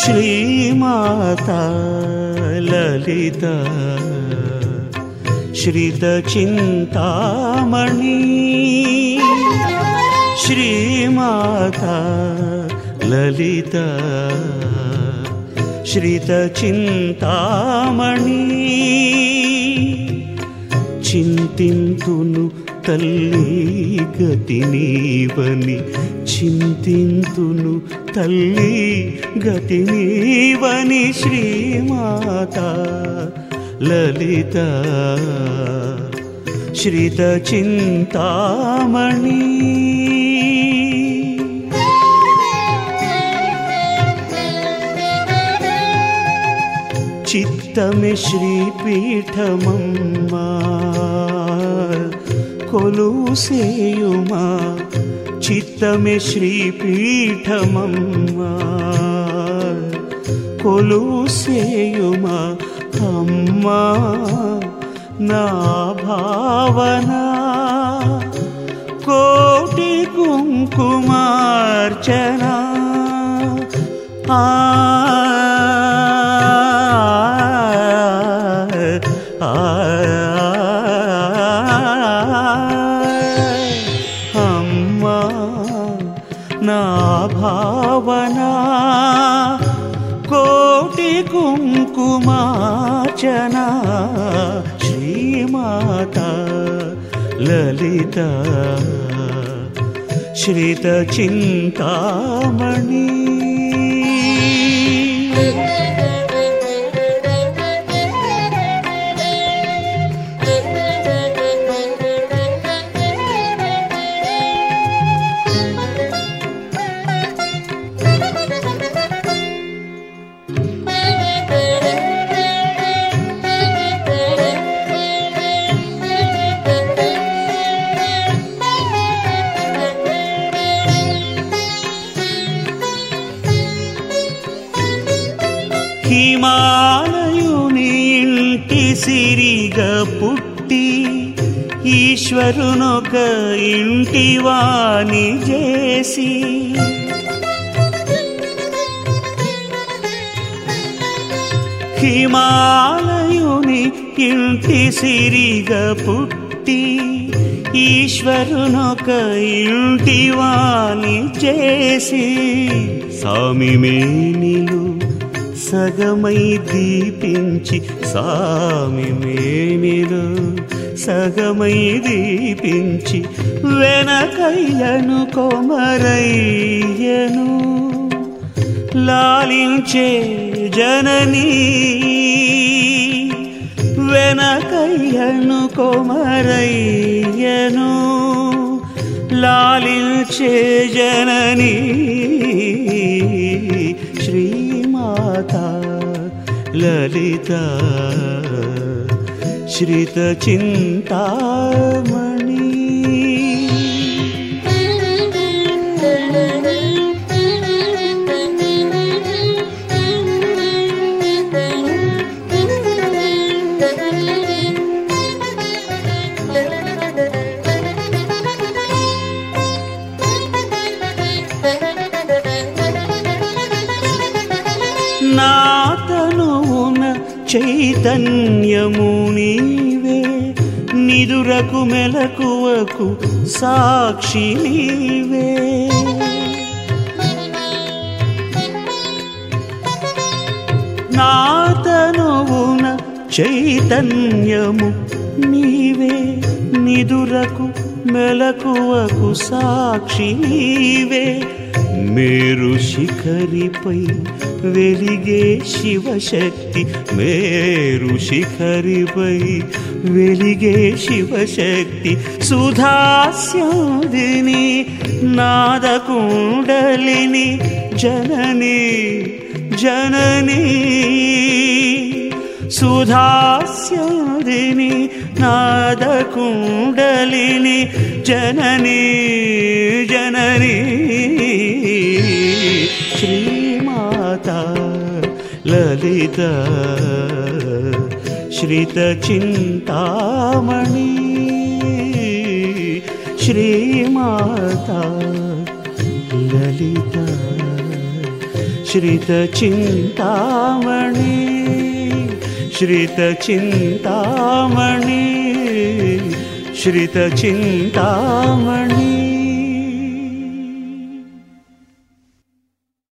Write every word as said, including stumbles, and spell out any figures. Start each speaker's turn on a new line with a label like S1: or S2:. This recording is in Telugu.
S1: శ్రీమాతా లలిత శ్రిత చింతామణి శ్రీమాతా లలిత శ్రిత చింతామణి చింతింతును తల్లి గతి నీవని చింతింతును తల్లి గతి నీవని శ్రీమాతా లలిత శ్రిత చింతామణి చిత్తమే శ్రీపీఠమమ్మా కొలుసేయుమా చిత్తమే శ్రీపీఠమమ్మా కొలుసేయుమా అమ్మా నా భావన కోటి కుంకుమార్చన ఆ అమ్మా నా భావన కోటి కుంకుమార్చన శ్రీమాతా లలిత శ్రిత చింతామణి హిమాలయుని ఇంటి సిరిగా పుట్టి ఈశ్వరునొక ఇంటి వాణి చేసి హిమాలయుని ఇంటి సిరిగా పుట్టి ఈశ్వరునొక ఇంటి వాణి చేసి సామి మేనిలు సగమై దీపించి సామి మేనిలో సగమై దీపించి వెనకయ్యను కొమరయ్యను లాలించే జననీ వెనకయ్యను కొమరయ్యను లాలించే జననీ శ్రీమాతా లలిత శ్రిత చింతామణి నా తనువున చైతన్యము నీవే నిదురకు మెలకువకు సాక్షి నీవే నా తనువున చైతన్యము నీవే నిదురకు మెలకువకు సాక్షి నీవే మేరు శిఖరిపై వెలిగే శివశక్తి మేరు శిఖరిపై వెలిగే శివశక్తి సుధాస్యాదిని నాదకుండలిని జనని జనని సుధాస్యాదిని నాదకుండలిని జనని జనని శ్రీమాతా లలిత శ్రిత చింతామణి శ్రీమాతా లలిత श्रितचिन्तामणि श्रितचिन्तामणि श्रितचिन्तामणि